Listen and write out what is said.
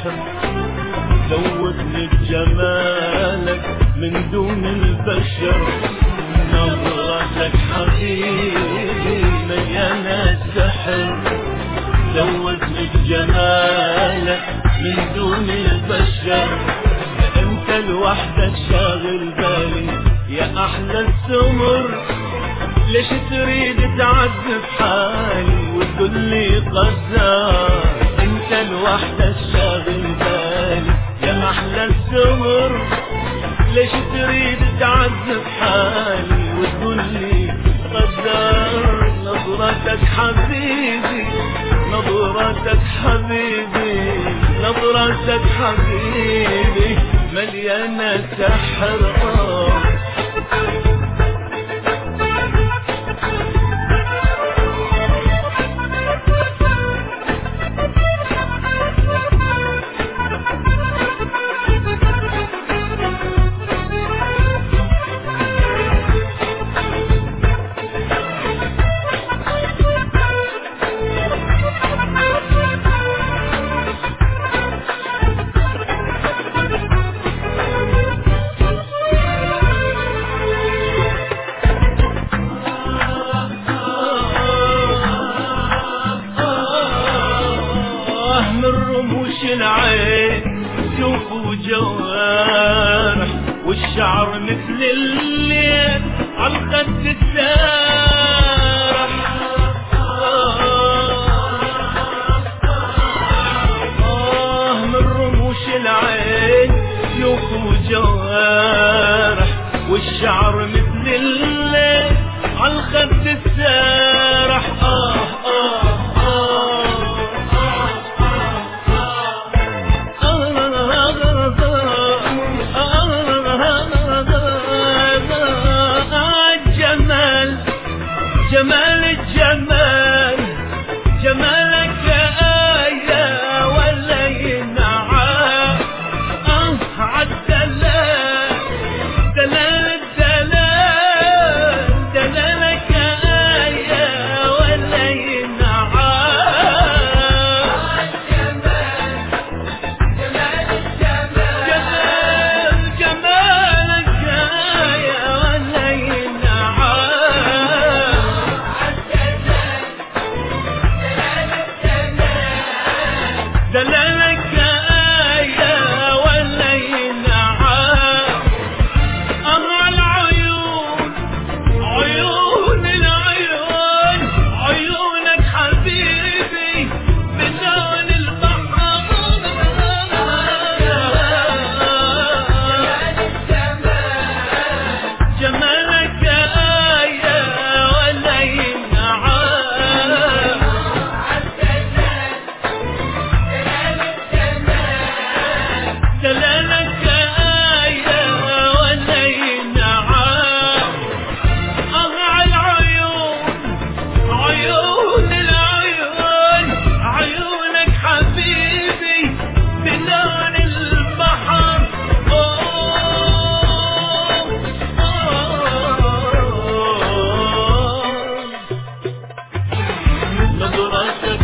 سحر، زودني بجمالك من دون البشر. نظرتك حبيبي مليانة سحر، زودني بجمالك من دون البشر. انت لوحدك شاغل بالي يا احلى السمر، ليش تريد تعذب حالي وتقولي قدار؟ انت لوحدك شاغل بالي يا احلى السمر، ليش تريد تعذب حالي وتقولي قدار؟ نظرتك حبيبي، نظرتك حبيبي، نظرتك حبيبي مليانة سحر. العين شوف وجوارح، والشعر مثل الليل عالخد السارح. من رموش العين شوف وجوارح، والشعر مثل الليل عالخد السارح. جمال الجمال جمالك آية ولا ينعى. عالدلال دلال الدلال دلالك آية ولا ينعى. جمال جمال الجمال جمالك آية ولا ينعى. دلالك آية ولا ينعى. العيون عيون العيون عيونك حبيبي من لون البحر. جمالك آية ولا ينعى. دلالك آية ولا ينعى. العيون عيون العيون عيونك حبيبي بلون البحر. نظرتك